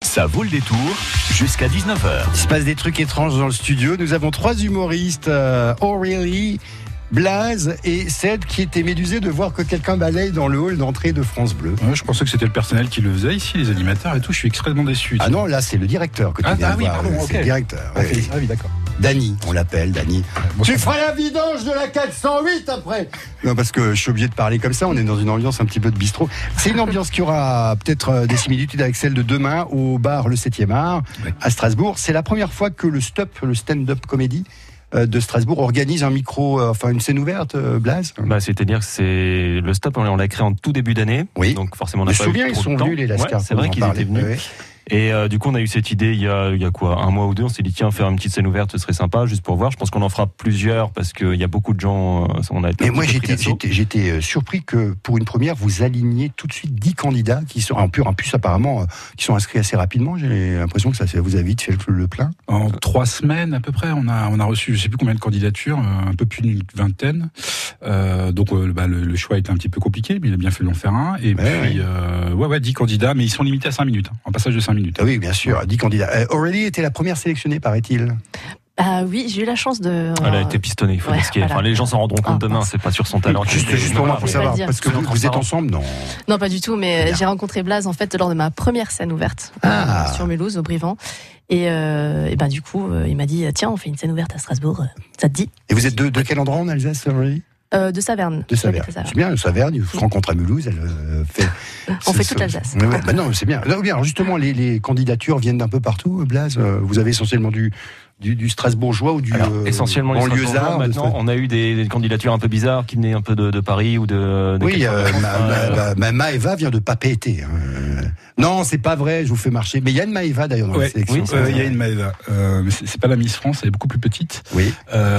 Ça vaut le détour jusqu'à 19h. Il se passe des trucs étranges dans le studio. Nous avons 3 humoristes, Aurélie, Blaze et Ced, qui étaient médusés de voir que quelqu'un balaye dans le hall d'entrée de France Bleu. Ouais, je pensais que c'était le personnel qui le faisait ici, les animateurs et tout. Je suis extrêmement déçu. Ah non, là c'est le directeur que tu viens de oui, voir. pardon, C'est le directeur. Oui, d'accord. Dany, on l'appelle, Dany. Bon, Tu feras la vidange de la 408 après. Non, parce que je suis obligé de parler comme ça, on est dans une ambiance un petit peu de bistrot. C'est une ambiance qui aura peut-être des similitudes avec celle de demain au bar Le 7e Art à Strasbourg. C'est la première fois que le stand-up comédie de Strasbourg organise un micro, une scène ouverte, Blaze. C'est-à-dire que c'est le stop, on l'a créé en tout début d'année. Oui. Donc forcément, on Je n'a me pas souviens, eu ils trop sont de temps. venus, les Lascars. Ouais, c'est vrai qu'ils étaient venus. Oui. Et du coup, on a eu cette idée il y a quoi, un mois ou deux. On s'est dit tiens, faire une petite scène ouverte, ce serait sympa, juste pour voir. Je pense qu'on en fera plusieurs parce qu'il y a beaucoup de gens. On a été. Mais moi, j'étais surpris que pour une première, vous aligniez tout de suite 10 candidats qui sont en plus apparemment qui sont inscrits assez rapidement. J'ai l'impression que ça vous a vite fait le plein. En 3 semaines à peu près, on a reçu, je sais plus combien de candidatures, un peu plus d'une vingtaine. Le choix était un petit peu compliqué, mais il a bien fallu en faire un. Et puis 10 candidats, mais ils sont limités à 5 minutes, en passage de 5 minutes. Ah oui, bien sûr, 10 candidats. Aurélie était la première sélectionnée, paraît-il. Oui, j'ai eu la chance de. Elle a été pistonnée, il faut dire ce qui est. Enfin, les gens s'en rendront compte demain, c'est pas sur son talent. Justement, pour savoir, parce que vous êtes ensemble, non ? Non, pas du tout, mais j'ai rencontré Blaze en fait lors de ma première scène ouverte sur Mulhouse, au Brivant. Et du coup, il m'a dit tiens, on fait une scène ouverte à Strasbourg, ça te dit ? Et vous êtes de quel endroit en Alsace, Aurélie ? De Saverne. De Saverne. C'est bien, Saverne, on se rencontre à Mulhouse, elle fait. On fait toute l'Alsace. Non, c'est bien. Alors justement, les candidatures viennent d'un peu partout, Blaze. Vous avez essentiellement du Strasbourgeois ou du essentiellement banlieusard. Maintenant, on a eu des candidatures un peu bizarres qui venaient un peu de Paris ou de oui, Maëva vient de Papeete. Non, c'est pas vrai, je vous fais marcher. Mais il y a une Maëva d'ailleurs dans la sélection. Oui, il y a une Maëva. Mais c'est pas la Miss France, elle est beaucoup plus petite. Oui.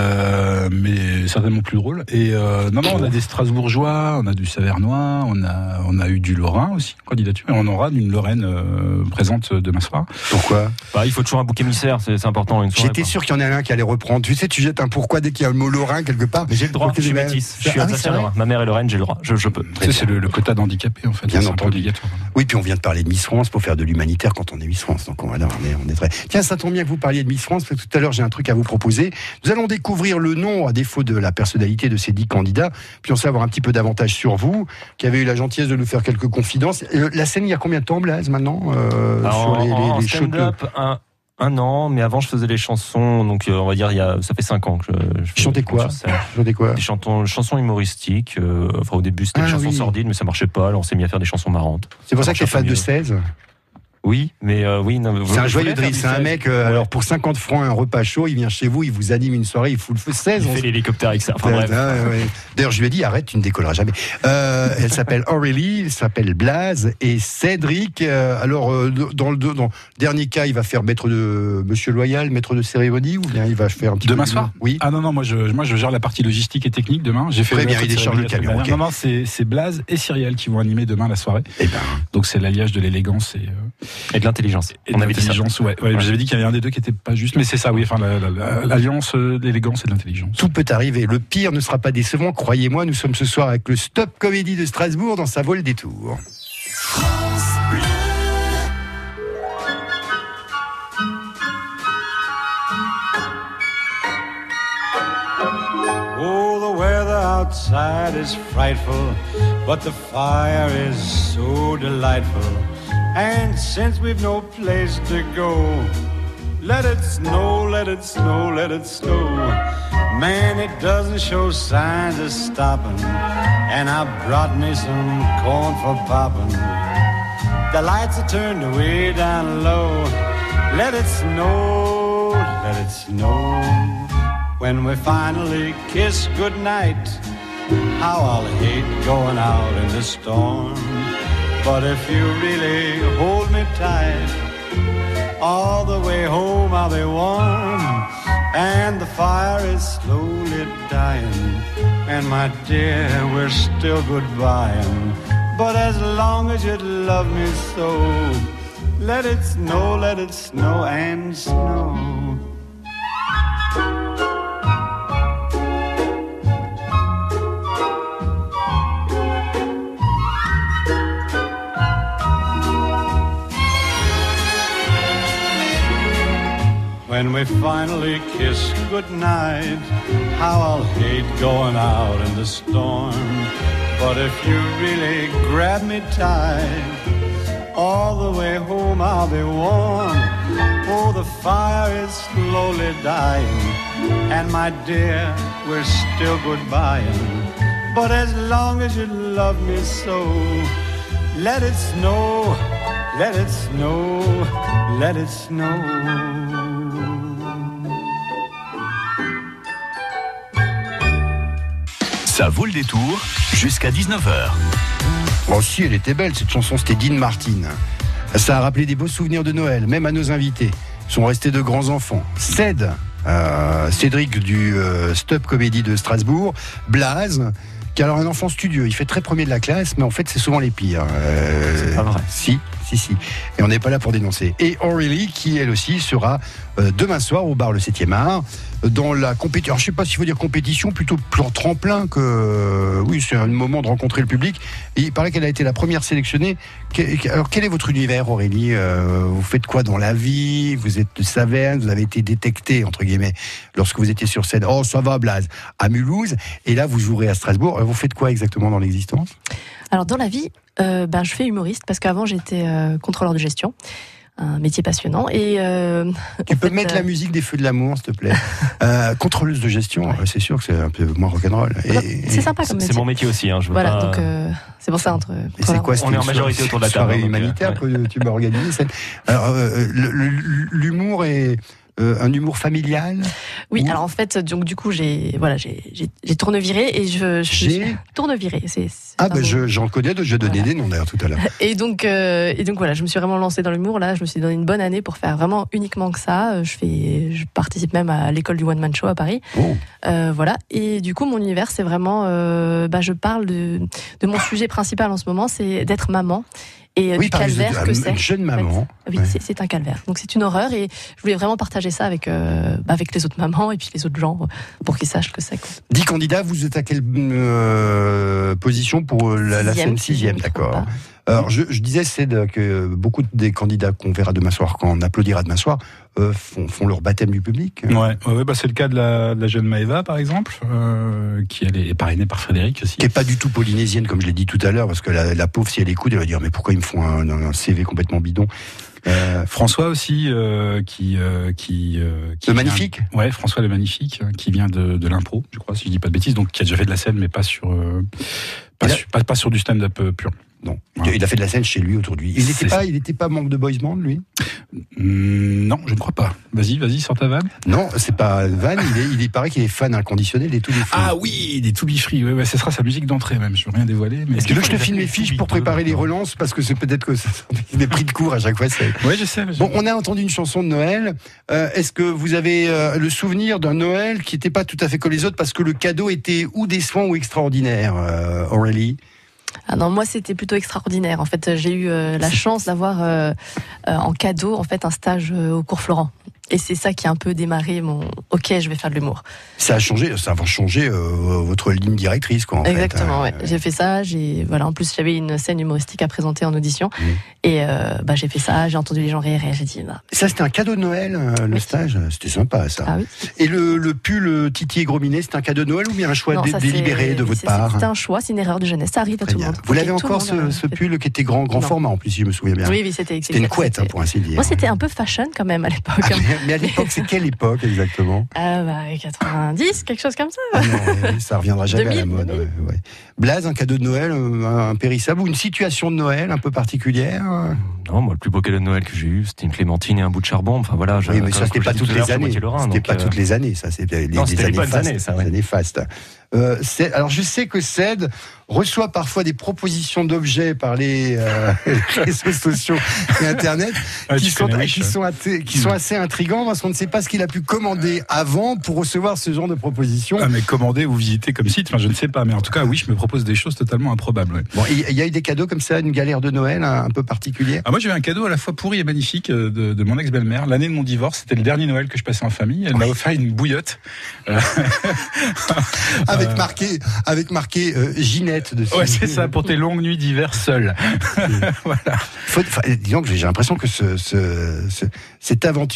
Mais certainement plus drôle. Et on a des Strasbourgeois, on a du Savernois, on a eu du Lorrain aussi, candidature. Et on aura une Lorraine présente demain soir. Pourquoi ? Il faut toujours un bouc émissaire, c'est important. J'étais sûr qu'il y en a un qui allait reprendre. Tu sais, tu jettes un pourquoi dès qu'il y a le mot Lorrain quelque part. Mais j'ai le droit, je suis métisse. Je suis alsacien. Ma mère est Lorraine, j'ai le droit. Je peux. C'est le quota d'handicapés en fait. Bien entendu. Oui, puis on vient de parler de Miss France pour faire de l'humanitaire quand on est Miss France. Donc on est très. Tiens, ça tombe bien que vous parliez de Miss France, parce que tout à l'heure j'ai un truc à vous proposer. Nous allons découvrir le nom, à défaut de la personnalité de ces 10 candidats, puis on sait avoir un petit peu davantage sur vous, qui avez eu la gentillesse de nous faire quelques confidences. La scène, il y a combien de temps, Blaze, maintenant sur les stand-up, un an, mais avant je faisais les chansons, donc on va dire ça fait 5 ans que je chantais quoi ? Des chansons humoristiques. Au début c'était des chansons sordides, mais ça marchait pas. Alors on s'est mis à faire des chansons marrantes. C'est pour ça que tu es fan de 16 ? Oui, mais c'est un joyeux drill, c'est un mec, alors pour 50 francs un repas chaud, il vient chez vous, il vous anime une soirée, il fout le feu. 16. Il fait l'hélicoptère avec ça. Enfin, bref. D'ailleurs, je lui ai dit, arrête, tu ne décolleras jamais. Elle s'appelle Aurélie, elle s'appelle Blaze et Cédric. Dans le dernier cas, il va faire maître de Monsieur Loyal, maître de cérémonie, ou bien il va faire un petit demain soir. Oui. Ah non, moi je gère la partie logistique et technique demain. J'ai fait très bien, il décharge le camion. Okay. Non, c'est Blaze et Cyrielle qui vont animer demain la soirée. Donc c'est l'alliage de l'élégance et de l'intelligence. On avait l'intelligence, ouais. J'avais dit qu'il y avait un des deux qui était pas juste, mais c'est ça, oui. Enfin, l'alliance de l'élégance et de l'intelligence. Tout peut arriver. Le pire ne sera pas décevant, croyez-moi. Nous sommes ce soir avec le Stop Comédie de Strasbourg dans Ça vaut le détour. Oh, the weather outside is frightful, but the fire is so delightful. And since we've no place to go, let it snow, let it snow, let it snow. Man, it doesn't show signs of stopping, and I brought me some corn for popping. The lights are turned way down low. Let it snow, let it snow. When we finally kiss goodnight, how I'll hate going out in the storm. But if you really hold me tight, all the way home I'll be warm. And the fire is slowly dying, and my dear, we're still goodbying. But as long as you love me so, let it snow and snow. when we finally kiss goodnight. How I'll hate going out in the storm, but if you really grab me tight, all the way home I'll be warm. Oh, the fire is slowly dying, and my dear, we're still goodbying. But as long as you love me so, let it snow, let it snow, let it snow. Ça vaut le détour jusqu'à 19h. Oh si, elle était belle, cette chanson, c'était Dean Martin. Ça a rappelé des beaux souvenirs de Noël, même à nos invités. Ils sont restés de grands enfants. Cédric du Stop Comedy de Strasbourg, Blaze, qui a alors un enfant studieux. Il fait très premier de la classe, mais en fait, c'est souvent les pires. C'est pas vrai. Si. Et on n'est pas là pour dénoncer. Et Aurélie, qui elle aussi sera demain soir au bar Le 7e Art, dans la compétition. Alors, je ne sais pas s'il faut dire compétition, plutôt tremplin que. Oui, c'est un moment de rencontrer le public. Et il paraît qu'elle a été la première sélectionnée. Alors, quel est votre univers, Aurélie ? Vous faites quoi dans la vie ? Vous êtes de Saverne, vous avez été détectée, entre guillemets, lorsque vous étiez sur scène. Oh, ça va, Blaze, à Mulhouse. Et là, vous jouerez à Strasbourg. Vous faites quoi exactement dans l'existence ? Alors, dans la vie, je fais humoriste parce qu'avant, j'étais contrôleur de gestion. Un métier passionnant. Et tu peux mettre la musique des Feux de l'amour, s'il te plaît. Contrôleuse de gestion, ouais. C'est sûr que c'est un peu moins rock'n'roll. C'est sympa comme métier. C'est mon métier aussi. Je veux voilà, pas... donc c'est pour ça. Et c'est quoi, on est en majorité autour de la table. Soirée humanitaire que tu m'as organisé. Alors, l'humour est un humour familial. Oui, alors en fait, donc du coup, j'ai tourneviré et j'ai tourneviré. J'en connais d'autres, je vais donner des noms d'ailleurs tout à l'heure. Et donc voilà, je me suis vraiment lancée dans l'humour. Là, je me suis donné une bonne année pour faire vraiment uniquement que ça. Je participe même à l'école du One Man Show à Paris. Oh. Voilà. Et du coup, mon univers, c'est vraiment, je parle de mon sujet principal en ce moment, c'est d'être maman. Et du calvaire que c'est. Une jeune maman. En fait. Oui, ouais. c'est un calvaire. Donc c'est une horreur et je voulais vraiment partager ça avec les autres mamans et puis les autres gens pour qu'ils sachent que c'est. 10 candidats, vous êtes à quelle position pour la scène 6e, d'accord. Alors je disais, c'est que beaucoup des candidats qu'on verra demain soir, quand on applaudira demain soir, font leur baptême du public. Ouais, c'est le cas de la jeune Maëva, par exemple, qui elle est parrainée par Frédéric aussi. Qui est pas du tout polynésienne, comme je l'ai dit tout à l'heure, parce que la pauvre, si elle écoute, elle va dire mais pourquoi ils me font un CV complètement bidon. François aussi, qui le Magnifique. François le Magnifique, qui vient de l'impro, je crois, si je dis pas de bêtises, donc qui a déjà fait de la scène, mais pas sur du stand-up pur. Non, voilà. Il a fait de la scène chez lui aujourd'hui. Il n'était pas membre de Boys Band, lui ? Non, je ne crois pas. Vas-y, sors ta vanne. Non, c'est pas vanne. Il paraît qu'il est fan inconditionnel des To Be Free. Ah oui, des To Be Free. Ouais, ce sera sa musique d'entrée même. Je veux rien dévoiler. Mais est-ce que je te filme les fiches pour préparer les relances, parce que c'est peut-être que des prix de cours à chaque fois. Oui, je sais. Bon, on a entendu une chanson de Noël. Est-ce que vous avez le souvenir d'un Noël qui n'était pas tout à fait comme les autres, parce que le cadeau était ou décevant ou extraordinaire, Aurélie ? Ah non, moi c'était plutôt extraordinaire. En fait, j'ai eu la chance d'avoir en cadeau en fait un stage au cours Florent. Et c'est ça qui a un peu démarré mon OK, je vais faire de l'humour. Ça a changé votre ligne directrice, quoi. Exactement, ouais. J'ai fait ça. En plus j'avais une scène humoristique à présenter en audition. Et j'ai fait ça. J'ai entendu les gens rire et j'ai dit. Ça c'était un cadeau de Noël, le stage. C'était sympa ça. Ah, oui. Et le pull Titi et Grominet, c'était un cadeau de Noël ou bien un choix délibéré de votre part ? C'était un choix, c'est une erreur de jeunesse. Ça arrive à tout le monde. Vous l'avez encore ce pull qui était grand format en plus, si je me souviens bien. Oui, c'était une couette, pour ainsi dire. Moi c'était un peu fashion quand même à l'époque. Mais à l'époque, c'est quelle époque exactement ? 90, quelque chose comme ça. Ah non, ça reviendra jamais 2000, à la mode. Ouais. Blaze, un cadeau de Noël impérissable ou une situation de Noël un peu particulière ? Non, moi, le plus beau cadeau de Noël que j'ai eu, c'était une clémentine et un bout de charbon. Enfin voilà. Oui, mais ça, c'était pas toutes les années. C'était pas toutes les années, ça. C'était les années fastes. Alors, je sais que Ced reçoit parfois des propositions d'objets par les réseaux sociaux et Internet qui sont assez intrigants parce qu'on ne sait pas ce qu'il a pu commander avant pour recevoir ce genre de propositions. Ah, mais commander ou visiter comme site, je ne sais pas. Mais en tout cas, oui, je me propose des choses totalement improbables. Ouais. Bon, il y a eu des cadeaux comme ça, une galère de Noël un peu particulière. Moi, j'ai eu un cadeau à la fois pourri et magnifique de mon ex-belle-mère. L'année de mon divorce, c'était le dernier Noël que je passais en famille. Elle m'a offert une bouillotte. Avec marqué Ginette dessus. Ouais, c'est ça, pour tes longues nuits d'hiver seul. Voilà. Disons que j'ai l'impression que cette aventure avec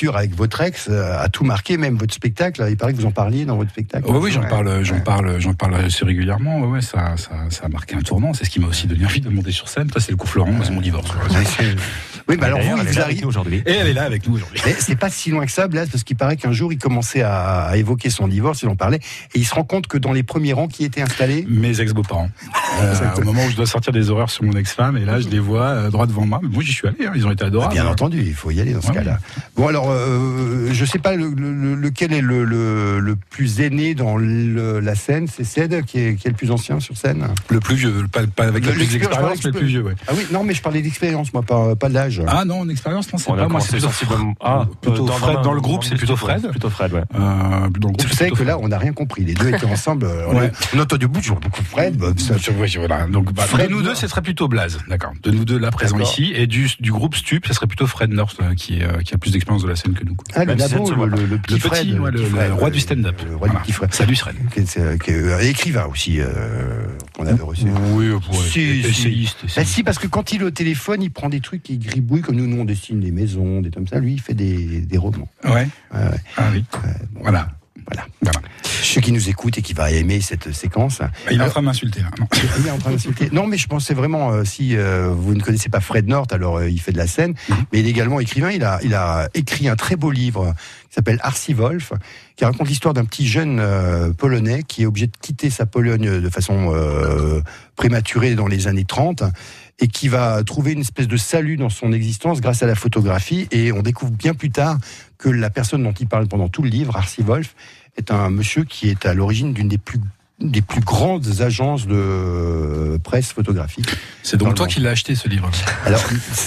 votre ex a tout marqué, même votre spectacle. Il paraît que vous en parliez dans votre spectacle. Oui, j'en parle assez régulièrement. Ouais, ça a marqué un tournant. C'est ce qui m'a aussi donné envie de monter sur scène. Ça, c'est le coup Florent, c'est mon divorce. Oui, alors vous arrivez aujourd'hui. Et elle est là avec nous aujourd'hui. Mais c'est pas si loin que ça, Blaise, parce qu'il paraît qu'un jour il commençait à évoquer son divorce, il en parlait, et il se rend compte que dans les premiers rangs qui étaient installés, mes ex-beaux-parents. Au moment où je dois sortir des horreurs sur mon ex-femme, et là je les vois droit devant moi. Mais moi j'y suis allé, ils ont été adorables. Bien entendu, il faut y aller dans ce cas-là. Bon alors, je sais pas lequel est le plus aîné dans la scène, c'est Ced qui est le plus ancien sur scène. Le plus vieux, pas avec la plus d'expérience, mais le plus vieux, ouais. Ah oui, non mais je parlais d'expérience, moi, pas de l'âge. Ah non, en expérience, non, c'est pas moi, c'est plutôt Fred. Dans le groupe, c'est plutôt Fred. Plutôt Fred, ouais. Vous savez que là, on n'a rien compris. Les deux étaient ensemble. On a entendu beaucoup Fred. Voilà. Donc, de nous deux, ce serait plutôt Blaze. D'accord. De nous deux, là, présents ici. Et du groupe Stup, ce serait plutôt Fred North, qui a plus d'expérience de la scène que nous. Ah, le petit Fred. Le roi du stand-up. Le roi du petit Fred. Salut, Fred. Écrivain aussi, qu'on avait reçu. Oui, essayiste. Si, parce que quand il est au téléphone, il prend des trucs qui gribouillent, comme nous, on dessine des maisons, des comme ça. Lui, il fait des romans. Ouais. Ah oui. Voilà. Ceux qui nous écoutent et qui va aimer cette séquence. Il est en train de m'insulter là. Non. Il est en train d'insulter. Non, mais je pensais vraiment, si vous ne connaissez pas Fred North, alors il fait de la scène, mais il est également écrivain. Il a écrit un très beau livre qui s'appelle Arsi Wolf, qui raconte l'histoire d'un petit jeune polonais qui est obligé de quitter sa Pologne de façon prématurée dans les années 30. Et qui va trouver une espèce de salut dans son existence grâce à la photographie. Et on découvre bien plus tard que la personne dont il parle pendant tout le livre, Arsi Wolf, est un monsieur qui est à l'origine d'une des plus grandes agences de presse photographique. C'est donc toi qui l'as acheté, ce livre. Alors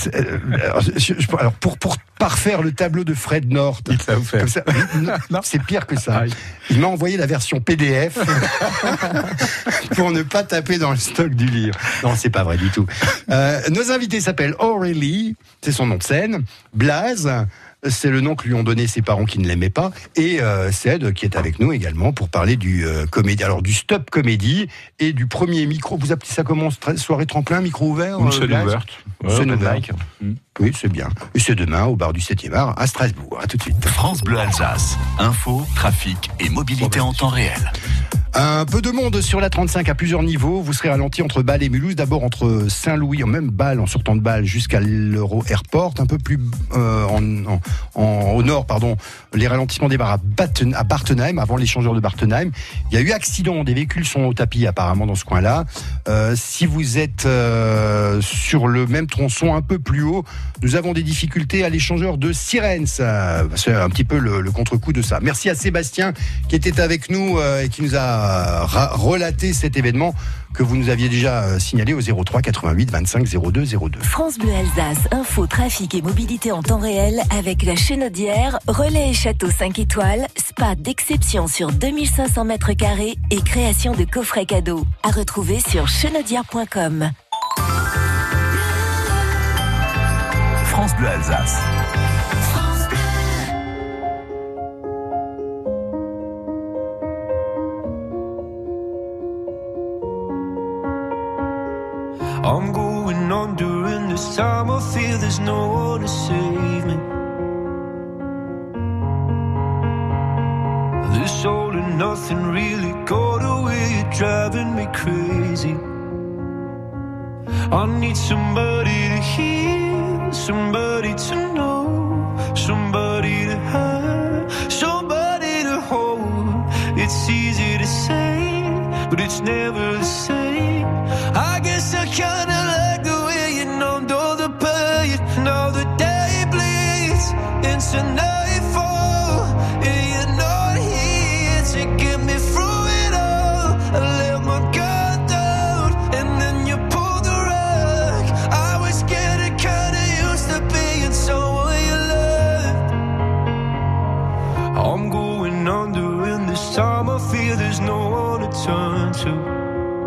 pour parfaire le tableau de Fred North, comme ça, non, c'est pire que ça. Il m'a envoyé la version PDF pour ne pas taper dans le stock du livre. Non, c'est pas vrai du tout. Nos invités s'appellent Aurélie, c'est son nom de scène, Blaze, c'est le nom que lui ont donné ses parents qui ne l'aimaient pas, et Ced qui est avec nous également pour parler du comédie, alors du stop comédie et du premier micro. Vous appelez ça comment, soirée tremplin, micro ouvert? Une scène ouverte. Scène ouverte. Oui, c'est bien. Et c'est demain au bar du 7e art à Strasbourg. À tout de suite. France Bleu Alsace. Info, trafic et mobilité en temps réel. Un peu de monde sur la 35 à plusieurs niveaux. Vous serez ralenti entre Bâle et Mulhouse. D'abord entre Saint-Louis, même Bâle, en sortant de Bâle jusqu'à l'Euro Airport. Un peu plus au nord, les ralentissements démarrent à Bartenheim, avant l'échangeur de Bartenheim. Il y a eu accident. Des véhicules sont au tapis apparemment dans ce coin-là. Si vous êtes sur le même tronçon un peu plus haut, nous avons des difficultés à l'échangeur de Sirens. C'est un petit peu le contre-coup de ça. Merci à Sébastien qui était avec nous et qui nous a relaté cet événement que vous nous aviez déjà signalé au 03 88 25 02 02. France Bleu Alsace, info, trafic et mobilité en temps réel avec la Chenaudière, relais et château 5 étoiles, spa d'exception sur 2500 mètres carrés et création de coffrets cadeaux. À retrouver sur chenaudière.com. France Bleu Alsace. I'm going on during this time. I feel there's no one to save me. This all and nothing really got away, driving me crazy. I need somebody to hear, somebody to know, somebody to have, somebody to hold. It's easy to say, but it's never the same. I guess I kinda like the way you numbed all the pain. Now the day bleeds into nightfall, and you're not here to get me through it all. I let my guard down, and then you pulled the rug. I was getting kinda used to being someone you loved. I'm going under, and this time I feel there's no one to turn to.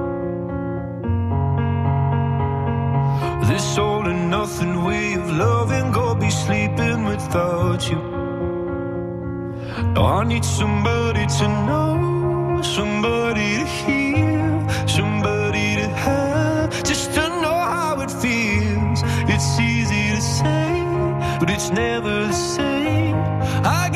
This all and nothing way of loving, go be sleeping without you. Now I need somebody to know, somebody to hear, somebody to have, just to know how it feels. It's easy to say, but it's never the same. I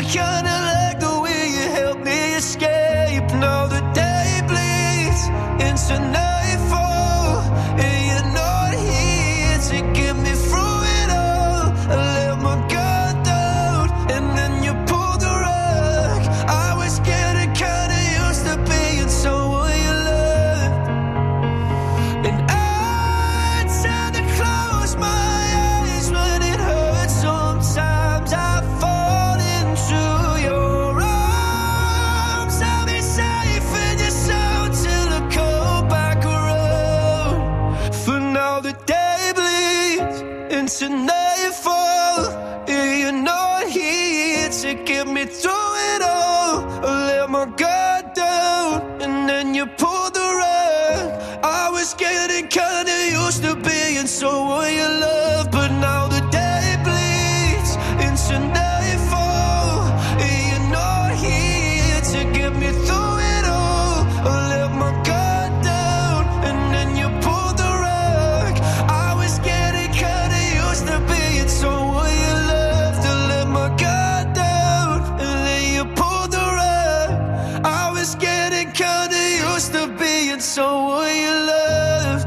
kinda like the way you helped me escape. Now the day bleeds into nightfall, and you're not here to get me through it all. I let my guard down, and then you pulled the rug. I was getting kinda used to being someone you loved, and I tend to close my eyes when it hurts. Sometimes I fall into your arms. I'll be safe in your sound till I come back around. For now the day bleeds into nightfall, and you're not here to get me through it all. I let my guard down, and then you pulled the rug. I was getting kinda used to being someone you love, but now the day bleeds into nightfall, and you're not here to get me through it all. I let my guard down, and then you pulled the rug. I was getting kinda used to being someone you loved. I let my guard down, and then you pulled the rug. I was getting kinda used to being someone you loved.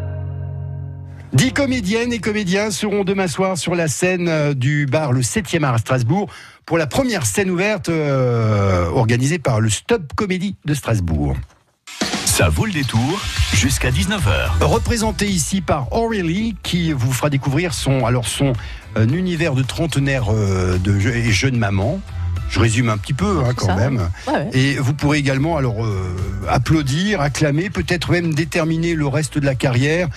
10 comédiennes et comédiens seront demain soir sur la scène du bar Le 7e art à Strasbourg pour la première scène ouverte organisée par le Stop Comedy de Strasbourg. Ça vaut le détour jusqu'à 19h. Représenté ici par Aurélie qui vous fera découvrir son univers de trentenaire et jeune maman. Je résume un petit peu quand ça, même. Ouais. Et vous pourrez également applaudir, acclamer, peut-être même déterminer le reste de la carrière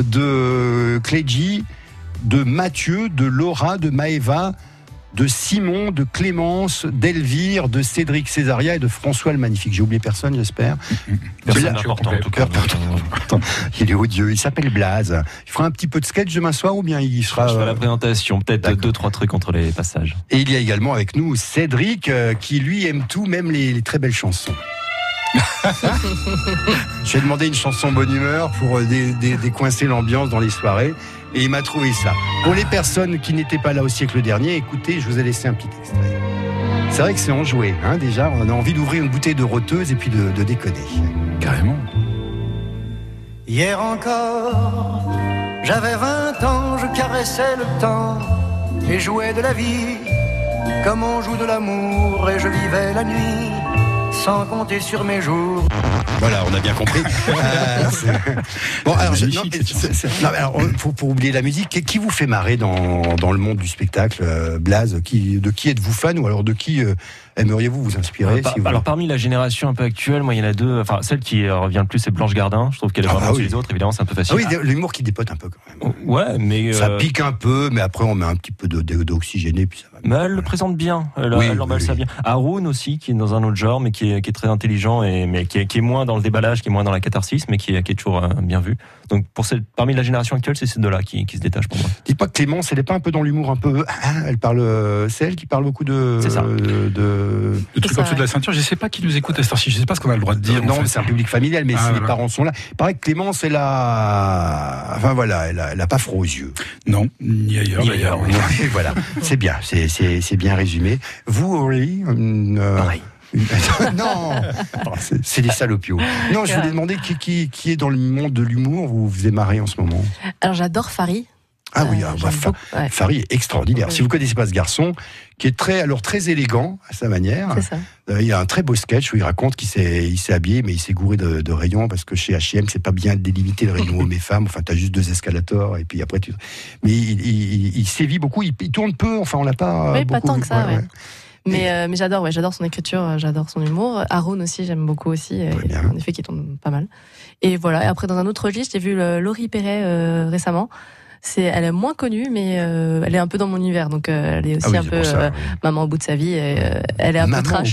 de Clégie, de Mathieu, de Laura, de Maëva, de Simon, de Clémence, d'Elvire, de Cédric Césaria et de François le Magnifique. J'ai oublié personne, j'espère. Personne important, en tout cas. Il est odieux, il s'appelle Blaze. Il fera un petit peu de sketch demain soir ou bien il sera... Je ferai la présentation, peut-être D'accord. 2-3 trucs entre les passages. Et il y a également avec nous Cédric qui lui aime tout, même les très belles chansons. Je lui ai demandé une chanson bonne humeur pour décoincer l'ambiance dans les soirées et il m'a trouvé ça. Pour les personnes qui n'étaient pas là au siècle dernier, écoutez, je vous ai laissé un petit extrait. C'est vrai que c'est enjoué, déjà, on a envie d'ouvrir une bouteille de roteuse et puis de déconner. Carrément. Hier encore, j'avais 20 ans, je caressais le temps et jouais de la vie comme on joue de l'amour, et je vivais la nuit sans compter sur mes jours. Voilà, on a bien compris. Bon, alors, pour oublier la musique, qui vous fait marrer dans le monde du spectacle, Blaze? De qui êtes-vous fan, ou alors de qui aimeriez-vous vous inspirer? Alors parmi la génération un peu actuelle, moi il y en a deux. Enfin, celle qui revient le plus, c'est Blanche Gardin. Je trouve qu'elle est vraiment sur les autres. Évidemment, c'est un peu facile. Ah oui, l'humour qui dépote un peu quand même. Ouais, mais ça pique un peu, mais après on met un petit peu d'oxygéné, puis ça va. Mais elle le présente bien. Elle emballe ça bien. Haroun aussi, qui est dans un autre genre, mais qui est très intelligent mais qui est moins dans le déballage, qui est moins dans la catharsis, mais qui est toujours bien vu. Donc parmi la génération actuelle, c'est ces deux-là qui se détachent pour moi. Dites-moi que Clémence, elle n'est pas un peu dans l'humour un peu. Elle parle. C'est elle qui parle beaucoup de. C'est ça. Le truc en dessous de la ceinture, je ne sais pas qui nous écoute à cette heure-ci, je ne sais pas ce qu'on a le droit de dire. Non, c'est un public familial, mais si les parents sont là. Il paraît que Clémence, elle a. Enfin voilà, elle a pas froid aux yeux. Non, ni ailleurs d'ailleurs. Voilà, c'est bien, c'est bien résumé. Vous, Aurélie, pareil. Non, c'est des salopios. Non, je voulais demander qui est dans le monde de l'humour, vous vous aimez en ce moment. Alors j'adore Fari. Ah oui, Fari est extraordinaire. Oui. Si vous connaissez pas ce garçon, qui est très élégant à sa manière. C'est ça. Il a un très beau sketch où il raconte qu'il s'est habillé, mais il s'est gouré de rayons parce que chez H&M c'est pas bien délimité le rayon hommes et femmes. Enfin, t'as juste 2 escalators et puis après mais il sévit beaucoup. Il tourne peu. Enfin, on l'a pas. Oui, beaucoup pas tant vu. que ça. Ouais. Mais j'adore son écriture, j'adore son humour. Haroun aussi, j'aime beaucoup aussi. En effet, qui tourne pas mal. Et voilà. Et après, dans un autre registre, j'ai vu Laurie Perret récemment. Elle est moins connue, mais elle est un peu dans mon univers. Donc, elle est aussi maman au bout de sa vie. Elle est un peu trash.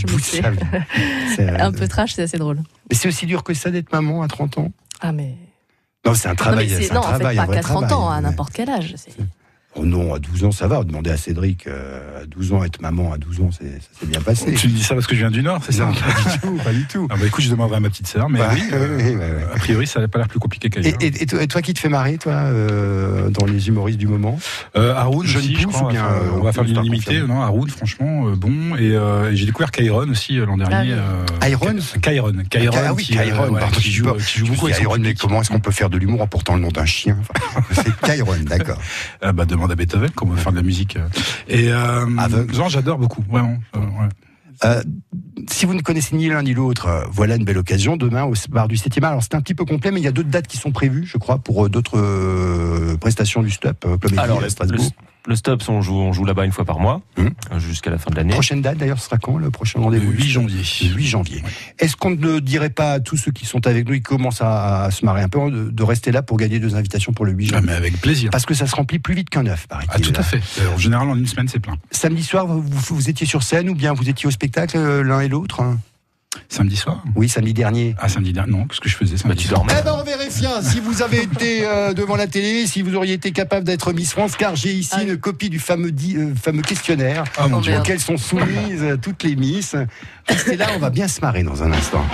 Un peu trash, c'est assez drôle. Mais c'est aussi dur que ça d'être maman à 30 ans. Ah, mais. Non, c'est un travail. Non, en fait, pas qu'à 30 ans, à n'importe quel âge. Oh non, à 12 ans, ça va. Demandez à Cédric, à 12 ans, être maman à 12 ans, ça s'est bien passé. Tu me dis ça parce que je viens du Nord, c'est ça? Non, pas du tout. Ah bah écoute, je demanderai à ma petite sœur, mais oui, a priori, ça n'a pas l'air plus compliqué qu'ailleurs. Et toi, qui te fait marrer, toi, dans les humoristes du moment? Haroun, Jeune aussi, je crois. bien, on va faire l'unanimité. Non, Haroun, franchement, bon. Et j'ai découvert Kairon aussi l'an dernier. Kairon, oui, Kairon, qui joue beaucoup. Kairon, mais comment est-ce qu'on peut faire de l'humour en portant le nom d'un chien? C'est Kairon, d'accord. Bah, demande à Beethoven comment faire de la musique. Et genre, j'adore beaucoup, vraiment. Si vous ne connaissez ni l'un ni l'autre, voilà une belle occasion. Demain, au bar du 7e art. Alors, c'est un petit peu complet, mais il y a d'autres dates qui sont prévues, je crois, pour d'autres prestations du Stop Comédie à Strasbourg. Le Stop, on joue là-bas une fois par mois, jusqu'à la fin de l'année. Prochaine date, d'ailleurs, ce sera quand, le prochain rendez-vous? Le 8 janvier. Le 8 janvier. Ouais. Est-ce qu'on ne dirait pas à tous ceux qui sont avec nous, ils commencent à se marrer un peu, de rester là pour gagner 2 invitations pour le 8 janvier? Mais avec plaisir. Parce que ça se remplit plus vite qu'un œuf, paraît-il. Tout à fait. En général, en une semaine, c'est plein. Samedi soir, vous étiez sur scène ou bien vous étiez au spectacle, l'un et l'autre? Samedi soir? Oui, samedi dernier. Ah, samedi dernier, non, qu'est-ce que je faisais samedi soir? Eh ben, on vérifie si vous avez été devant la télé, si vous auriez été capable d'être Miss France, car j'ai ici une copie du fameux questionnaire auquel sont soumises toutes les Miss. Restez là, on va bien se marrer dans un instant.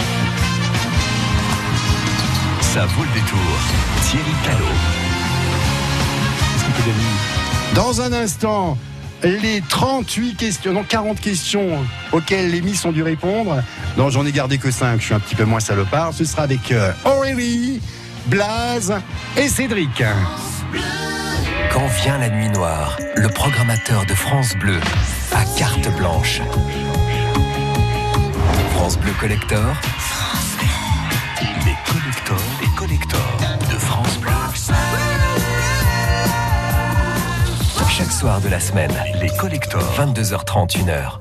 Ça vaut le détour. Thierry Callot. Qu'est-ce qu'on peut gagner? Dans un instant, les 38 questions, non 40 questions auxquelles les Miss ont dû répondre. Non, j'en ai gardé que 5, je suis un petit peu moins salopard. Ce sera avec Aurélie, Blaze et Cédric. Quand vient la nuit noire, le programmateur de France Bleu a carte blanche. France Bleu Collector. Les collectors de France Bleu. Chaque soir de la semaine, les collectors, 22h30, 1h.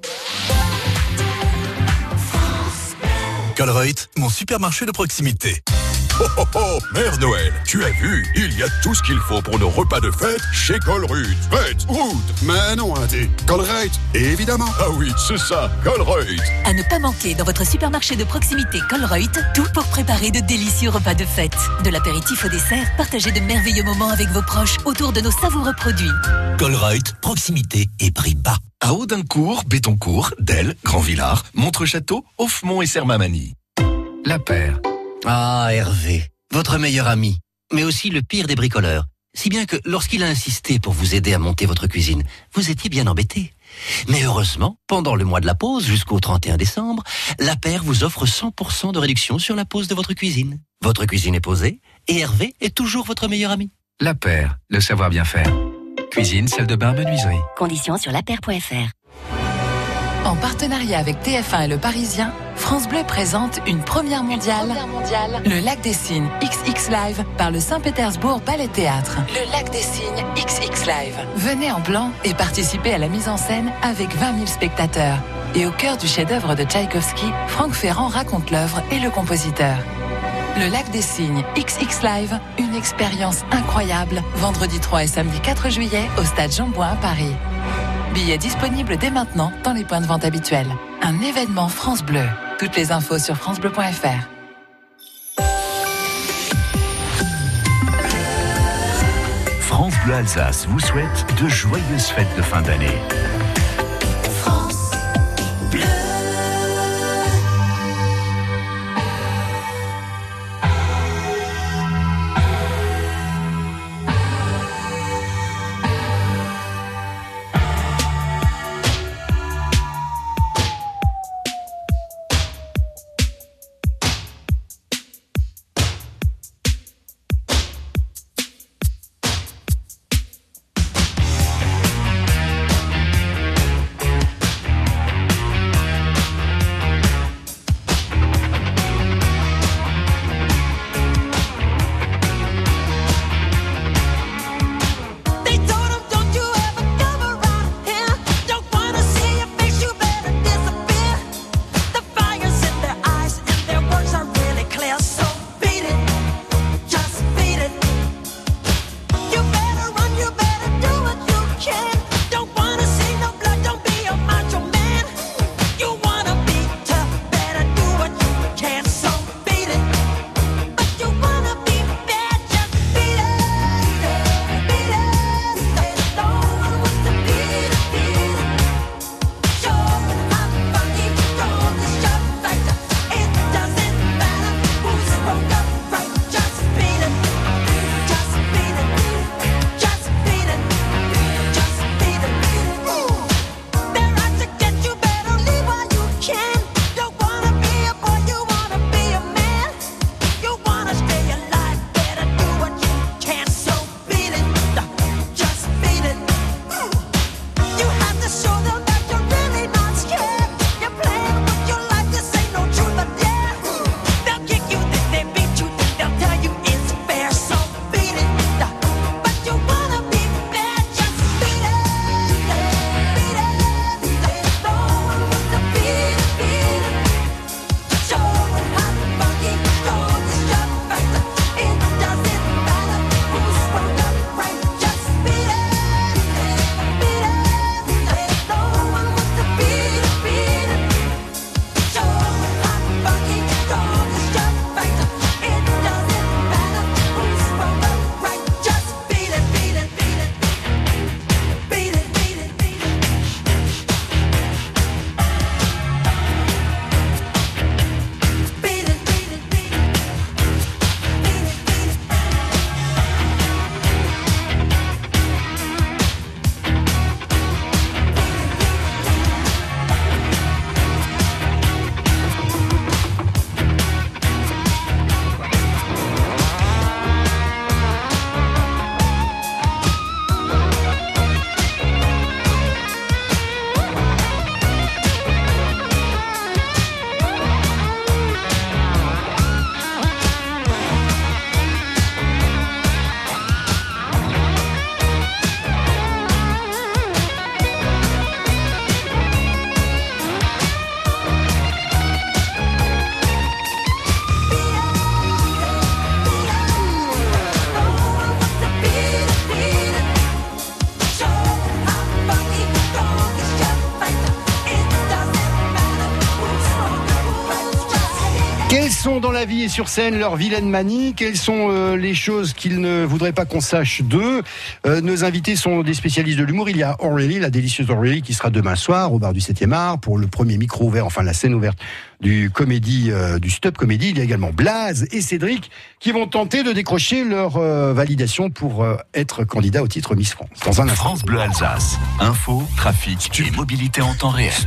Colruyt, mon supermarché de proximité. Oh oh oh, Mère Noël, tu as vu, il y a tout ce qu'il faut pour nos repas de fête chez Colruyt. Fête, route, mais non, Indé. Colruyt, évidemment. Ah oui, c'est ça, Colruyt. À ne pas manquer dans votre supermarché de proximité Colruyt, tout pour préparer de délicieux repas de fête. De l'apéritif au dessert, partagez de merveilleux moments avec vos proches autour de nos savoureux produits. Colruyt, proximité et prix bas. À Audincourt, Bétoncourt, Delle, Grand-Villard, Montrechâteau, Offemont et Sermamani. La Paire. Ah, Hervé, votre meilleur ami, mais aussi le pire des bricoleurs. Si bien que lorsqu'il a insisté pour vous aider à monter votre cuisine, vous étiez bien embêté. Mais heureusement, pendant le mois de la pause, jusqu'au 31 décembre, La Paire vous offre 100% de réduction sur la pose de votre cuisine. Votre cuisine est posée et Hervé est toujours votre meilleur ami. La Paire, le savoir bien faire. Cuisine, salle de bain, menuiserie. Conditions sur lapaire.fr. En partenariat avec TF1 et Le Parisien, France Bleu présente une première mondiale, le Lac des Cygnes XX Live par le Saint-Pétersbourg Ballet Théâtre. Le Lac des Cygnes XX Live. Venez en blanc et participez à la mise en scène avec 20 000 spectateurs. Et au cœur du chef-d'œuvre de Tchaïkovski, Franck Ferrand raconte l'œuvre et le compositeur. Le Lac des Cygnes XX Live, une expérience incroyable. Vendredi 3 et samedi 4 juillet au Stade Jean-Bouin à Paris. Billets disponibles dès maintenant dans les points de vente habituels. Un événement France Bleu. Toutes les infos sur francebleu.fr. France Bleu Alsace vous souhaite de joyeuses fêtes de fin d'année. sont dans la vie et sur scène leurs vilaines manies? Quelles sont les choses qu'ils ne voudraient pas qu'on sache d'eux? Nos invités sont des spécialistes de l'humour. Il y a Aurélie, la délicieuse Aurélie, qui sera demain soir au bar du 7e art pour le premier micro ouvert, enfin la scène ouverte du stop comédie. Il y a également Blaze et Cédric qui vont tenter de décrocher leur validation pour être candidat au titre Miss France. Dans un instant. France Bleu Alsace. Info, trafic et mobilité en temps réel.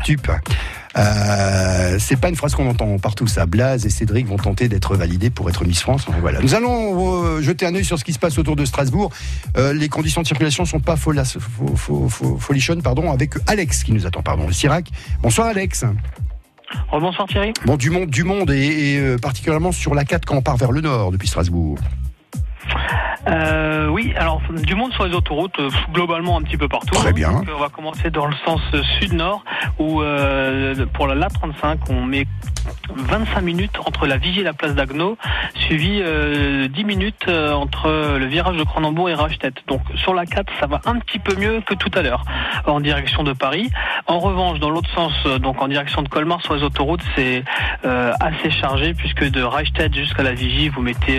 C'est pas une phrase qu'on entend partout, ça. Blaze et Cédric vont tenter d'être validés pour être Miss France. Voilà. Nous allons jeter un œil sur ce qui se passe autour de Strasbourg. Les conditions de circulation sont pas folichonnes, avec Alex qui nous attend, le Sirac. Bonsoir Alex. Bonsoir Thierry. Bon, du monde et particulièrement sur la 4 quand on part vers le nord depuis Strasbourg. Oui, alors du monde sur les autoroutes, globalement un petit peu partout. Très bien. Donc, on va commencer dans le sens sud-nord où pour la l'A35 on met 25 minutes entre la Vigie et la place d'Agneau, suivi 10 minutes entre le virage de Cronenbourg et Rachetet. Donc sur la 4 ça va un petit peu mieux que tout à l'heure en direction de Paris. En revanche dans l'autre sens, donc en direction de Colmar sur les autoroutes, c'est assez chargé puisque de Rachetet jusqu'à la Vigie vous mettez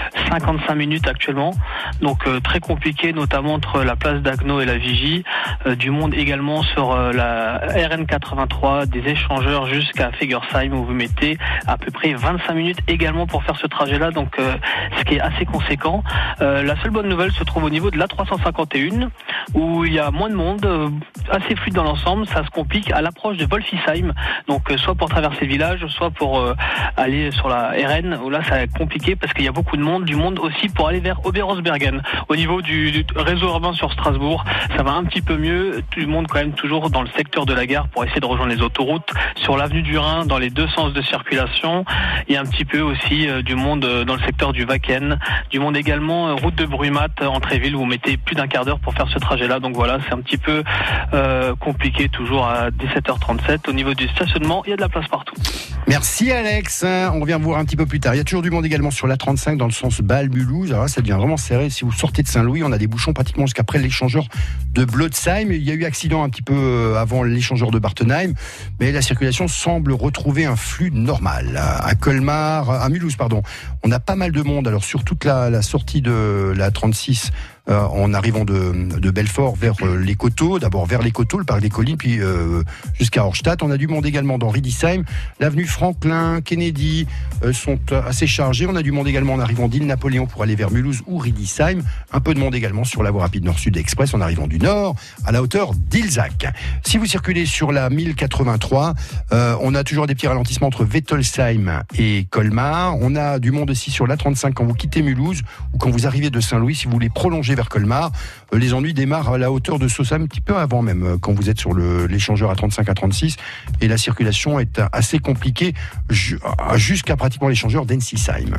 55 minutes actuellement. Donc très compliqué notamment entre la place d'Agneau et la Vigie. Du monde également sur la RN83 des échangeurs jusqu'à Fegersheim où vous mettez à peu près 25 minutes également pour faire ce trajet-là, donc ce qui est assez conséquent. La seule bonne nouvelle se trouve au niveau de l'A351 où il y a moins de monde, assez fluide dans l'ensemble. Ça se complique à l'approche de Wolfisheim, donc soit pour traverser le village, soit pour aller sur la RN où là ça va être compliqué parce qu'il y a beaucoup de monde, du monde aussi pour aller vers Oberhausbergen. Au niveau du réseau urbain sur Strasbourg, ça va un petit peu mieux, tout le monde quand même toujours dans le secteur de la gare pour essayer de rejoindre les autoroutes. Sur l'avenue du Rhin, dans les deux sens de circulation, il y a un petit peu aussi du monde dans le secteur du Wacken, du monde également route de Brumat, Entrée-Ville, où vous mettez plus d'un quart d'heure pour faire ce trajet-là. Donc voilà, c'est un petit peu compliqué toujours à 17h37. Au niveau du stationnement, il y a de la place partout. Merci Alex, on revient vous voir un petit peu plus tard. Il y a toujours du monde également sur la 35 dans le sens Bâle-Mulhouse. Alors là, ça devient vraiment serré. Si vous sortez de Saint-Louis, on a des bouchons pratiquement jusqu'après l'échangeur de Blotzheim. Il y a eu accident un petit peu avant l'échangeur de Bartenheim, mais la circulation semble retrouver un flux normal. À Colmar, à Mulhouse, on a pas mal de monde. Alors sur toute la sortie de la 36, en arrivant de Belfort vers les Coteaux, d'abord vers les Coteaux, le parc des Collines, puis jusqu'à Horstadt. On a du monde également dans Riedisheim, l'avenue Franklin, Kennedy sont assez chargés. On a du monde également en arrivant d'Île-Napoléon pour aller vers Mulhouse ou Riedisheim. Un peu de monde également sur la voie rapide Nord-Sud Express en arrivant du Nord à la hauteur d'Ilzac. Si vous circulez sur la 1083, on a toujours des petits ralentissements entre Wettolsheim et Colmar. On a du monde aussi sur la 35 quand vous quittez Mulhouse ou quand vous arrivez de Saint-Louis, si vous voulez prolonger vers Colmar. Les ennuis démarrent à la hauteur de Saussam, un petit peu avant même, quand vous êtes sur l'échangeur à 35 à 36, et la circulation est assez compliquée jusqu'à pratiquement l'échangeur d'Ensisheim.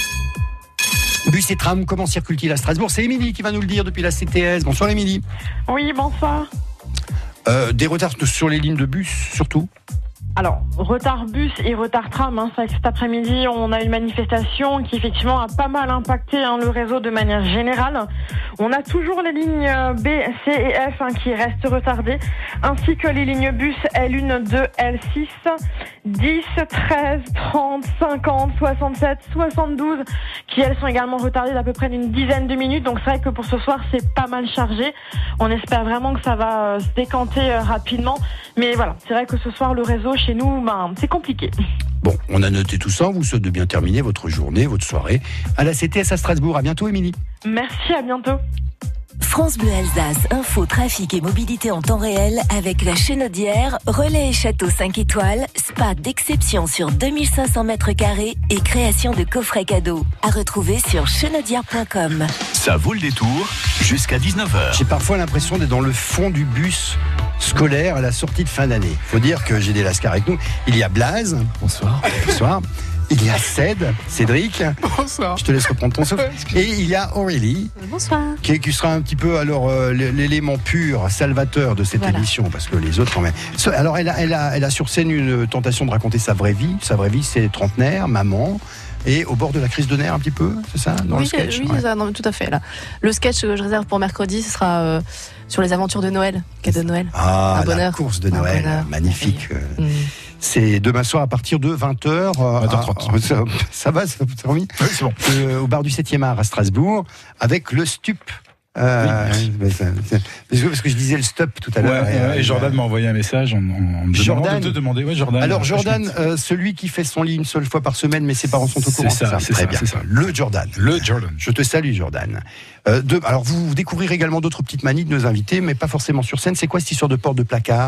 Bus et tram, comment circule-t-il à Strasbourg? C'est Émilie qui va nous le dire depuis la CTS. Bonsoir Émilie. Oui, bonsoir. Des retards sur les lignes de bus, surtout? Alors, retard bus et retard tram, c'est vrai que cet après-midi, on a une manifestation qui effectivement a pas mal impacté le réseau de manière générale. On a toujours les lignes B, C et F qui restent retardées, ainsi que les lignes bus L1, 2, L6, 10, 13, 30, 50, 67, 72, qui elles sont également retardées d'à peu près d'une dizaine de minutes. Donc c'est vrai que pour ce soir, c'est pas mal chargé. On espère vraiment que ça va se décanter rapidement. Mais voilà, c'est vrai que ce soir, le réseau chez nous, c'est compliqué. Bon, on a noté tout ça. On vous souhaite de bien terminer votre journée, votre soirée à la CTS à Strasbourg. À bientôt, Émilie. Merci, à bientôt. France Bleu Alsace, info, trafic et mobilité en temps réel avec la Chénaudière, relais et château 5 étoiles, spa d'exception sur 2500 m² et création de coffrets cadeaux. À retrouver sur chénaudière.com. Ça vaut le détour jusqu'à 19h. J'ai parfois l'impression d'être dans le fond du bus scolaire à la sortie de fin d'année. Faut dire que j'ai des lascars avec nous. Il y a Blaze. Bonsoir. Bonsoir. Il y a Cédric. Bonsoir. Je te laisse reprendre ton souffle. Et il y a Aurélie. Bonsoir. Qui sera un petit peu alors l'élément pur, salvateur de cette émission, parce que les autres quand même. Alors elle a sur scène une tentation de raconter sa vraie vie. Sa vraie vie, c'est trentenaire, maman. Et au bord de la crise de nerfs un petit peu, c'est ça, dans le sketch? Oui, c'est ça, non, tout à fait. Là. Le sketch que je réserve pour mercredi, ce sera sur les aventures de Noël, cadeau de Noël. Ah, la course de Noël, magnifique. C'est demain soir à partir de 20h. 20h30. Ça va, c'est remis ? Oui, c'est bon. Au bar du 7e art à Strasbourg, avec le Stup. Parce que je disais le stop tout à l'heure. Et Jordan m'a envoyé un message en me demandant de te demander. Ouais, Jordan. Alors Jordan, celui qui fait son lit une seule fois par semaine, mais ses parents sont au courant. C'est ça. C'est ça. Le Jordan. Je te salue, Jordan. Alors vous découvrirez également d'autres petites manies de nos invités, mais pas forcément sur scène. C'est quoi cette histoire de porte de placard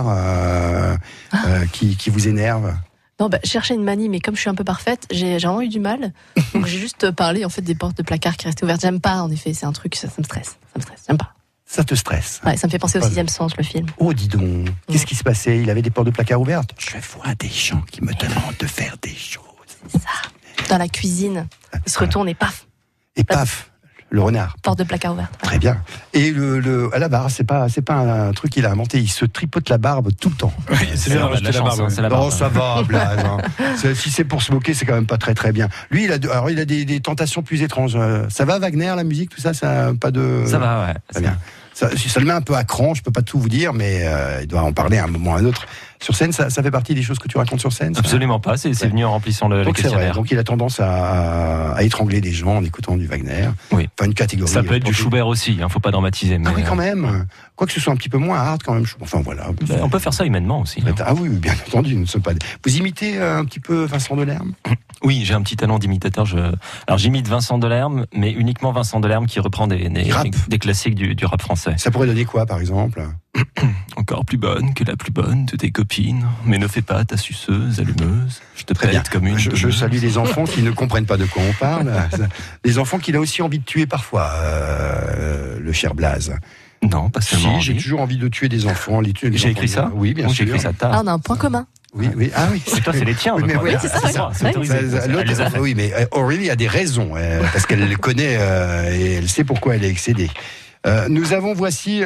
qui vous énerve ? Non, chercher une manie, mais comme je suis un peu parfaite, j'ai vraiment eu du mal. Donc j'ai juste parlé en fait des portes de placard qui restaient ouvertes. J'aime pas, en effet, c'est un truc, ça me stresse. J'aime pas. Ça te stresse ? Ouais, ça me fait penser au 6e sens, le film. Oh, dis donc, qu'est-ce qui se passait ? Il avait des portes de placard ouvertes ? Je vois des gens qui me demandent de faire des choses. C'est ça. Dans la cuisine, il se retourne et paf. Et paf, le renard. Porte de placard ouverte. Très bien. Et à la barbe, c'est pas un truc qu'il a inventé. Il se tripote la barbe tout le temps. Oui, c'est bien rajouter la barbe. Non, ça va, Blaise. Si c'est pour se moquer, c'est quand même pas très très bien. Lui, il a des tentations plus étranges. Ça va, Wagner, la musique, tout ça, ça pas de. Ça va, ouais. Très bien. Ça le met un peu à cran, je peux pas tout vous dire, mais il doit en parler à un moment ou à un autre. Sur scène, ça fait partie des choses que tu racontes sur scène ? Absolument pas, c'est venu en remplissant le questionnaire. Donc il a tendance à étrangler des gens en écoutant du Wagner. Oui. Enfin, une catégorie. Ça peut être du Schubert aussi, faut pas dramatiser. Mais oui, quand même. Quoi que ce soit un petit peu moins hard quand même. Enfin voilà. On peut faire ça humainement aussi. Ah oui, bien entendu, nous ne sommes pas. Vous imitez un petit peu Vincent Delerme ? Oui, j'ai un petit talent d'imitateur. Alors j'imite Vincent Delerme, mais uniquement Vincent Delerme qui reprend des classiques du rap français. Ça pourrait donner quoi, par exemple ? Encore plus bonne que la plus bonne de tes copines, mais ne fais pas ta suceuse allumeuse. Je te pète comme une. Je salue les enfants qui ne comprennent pas de quoi on parle. Les enfants qu'il a aussi envie de tuer parfois, le cher Blaze. Non, pas seulement. Si, j'ai toujours envie de tuer des enfants. J'ai écrit ça ? Oui, bien sûr. J'ai écrit ça tard. Ah, on a un point commun. Oui. Ah oui. C'est toi, c'est les tiens. Oui, mais oui, c'est ça. C'est autorisé. Oui, mais Aurélie a des raisons, parce qu'elle les connaît et elle sait pourquoi elle est excédée. Nous avons voici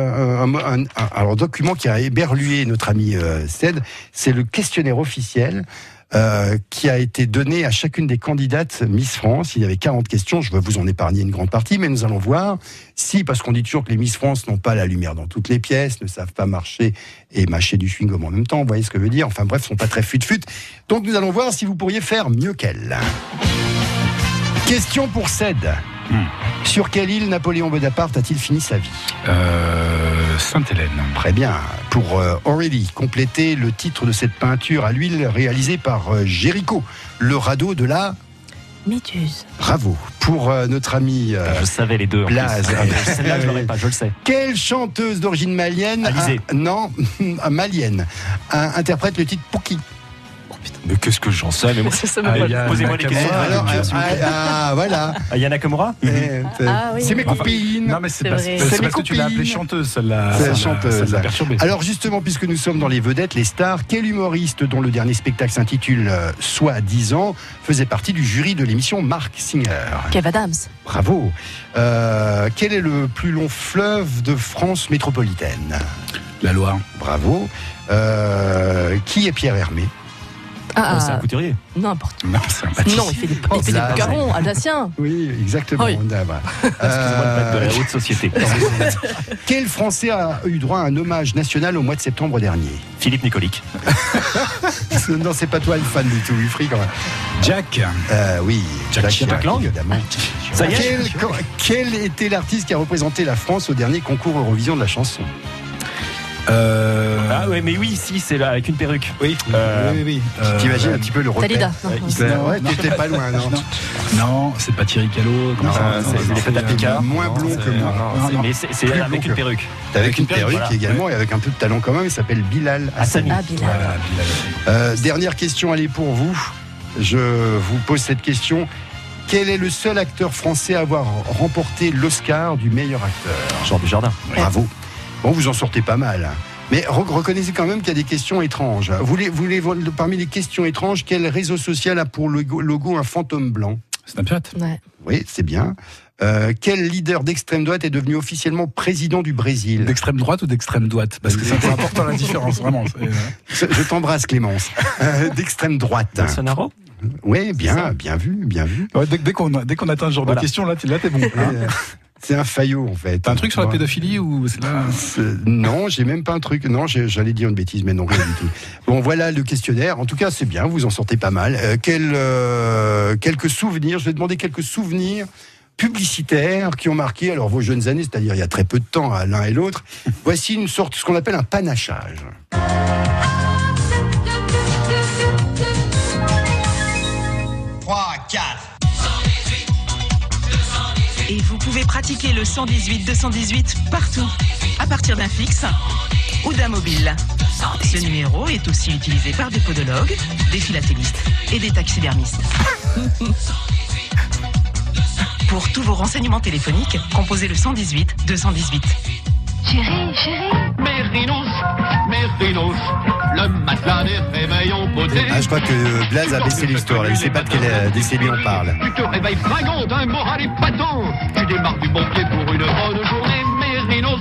un document qui a éberlué notre ami Ced. C'est le questionnaire officiel qui a été donné à chacune des candidates Miss France. Il y avait 40 questions, je vais vous en épargner une grande partie, mais nous allons voir si, parce qu'on dit toujours que les Miss France n'ont pas la lumière dans toutes les pièces, ne savent pas marcher et mâcher du chewing-gum en même temps, vous voyez ce que je veux dire ? Enfin bref, sont pas très fut-fut. Donc nous allons voir si vous pourriez faire mieux qu'elle. Question pour Ced. Sur quelle île Napoléon Bonaparte a-t-il fini sa vie ? Sainte-Hélène. Très bien. Pour Aurélie, complétez le titre de cette peinture à l'huile réalisée par Géricault, le radeau de la Méduse. Bravo. Pour notre ami je savais les deux. Blaze. Celle-là, je l'aurais pas, je le sais. Quelle chanteuse d'origine malienne malienne interprète le titre Pouki ? Mais qu'est-ce que j'en sais, mais moi, posez-moi les questions. Voilà. Ayana Nakamura. Oui. C'est mes copines. Non, mais c'est parce que tu l'as appelée chanteuse, celle-là. C'est chanteuse. Ça l'a perturbée. Alors justement, puisque nous sommes dans les vedettes, les stars, quel humoriste dont le dernier spectacle s'intitule Soit 10 ans faisait partie du jury de l'émission Marc Singer ? Kev Adams. Bravo. Quel est le plus long fleuve de France métropolitaine ? La Loire. Bravo. Qui est Pierre Hermé ? C'est un couturier. N'importe. Non, c'est un pâtissier. Non, il fait des boucarons alsaciens. Oui, exactement. Oui. Excusez-moi de pas être de la haute société. Quel Français a eu droit à un hommage national au mois de septembre dernier ? Philippe Nicolic. Non, c'est pas toi le fan du tout, Wilfried, quand même. Jack. Oui, Jack Lang. Évidemment. Ça y est. Quel était l'artiste qui a représenté la France au dernier concours Eurovision de la chanson ? Ah ouais, mais oui, si, c'est là avec une perruque. Oui. T'imagines un petit peu le repère. Dalida. Ouais, t'étais pas loin, non. Non, c'est pas Thierry Callot. C'est les Fata Picard. Moins blond que moi. Mais c'est avec une perruque. Avec une perruque également et avec un peu de talent quand même. Il s'appelle Bilal Hassani. Ah, Bilal. Dernière question, allez pour vous. Je vous pose cette question. Quel est le seul acteur français à avoir remporté l'Oscar du meilleur acteur ? Jean Dujardin. Bravo. Bon, vous en sortez pas mal. Mais reconnaissez quand même qu'il y a des questions étranges. Parmi les questions étranges, quel réseau social a pour logo un fantôme blanc ? Snapchat. Ouais. Oui, c'est bien. Quel leader d'extrême droite est devenu officiellement président du Brésil ? D'extrême droite ou d'extrême droite ? Parce que c'est important la différence, vraiment. Je t'embrasse, Clémence. D'extrême droite. Bolsonaro ? Oui, bien vu. Ouais, dès qu'on atteint ce genre de questions, là, t'es bon. C'est un faillot, en fait. T'as un truc sur la pédophilie ou c'est là... Non, j'ai même pas un truc. Non, j'allais dire une bêtise, mais non, rien du tout. Bon, voilà le questionnaire. En tout cas, c'est bien, vous en sortez pas mal. Quelques souvenirs, je vais demander quelques souvenirs publicitaires qui ont marqué alors vos jeunes années, c'est-à-dire il y a très peu de temps à l'un et l'autre. Voici une sorte, ce qu'on appelle un panachage. 3, 4. Et vous pouvez pratiquer le 118-218 partout, à partir d'un fixe ou d'un mobile. Ce numéro est aussi utilisé par des podologues, des philatélistes et des taxidermistes. Pour tous vos renseignements téléphoniques, composez le 118-218. Chérie. Mérinos, le matelas des réveils en beauté. Ah, je crois que Blaze a baissé l'histoire, là. Il ne sait pas de quelle décennie on parle. Tu te réveilles fringant d'un moral épatant. Tu démarres du bon pied pour une bonne journée. Mérinos.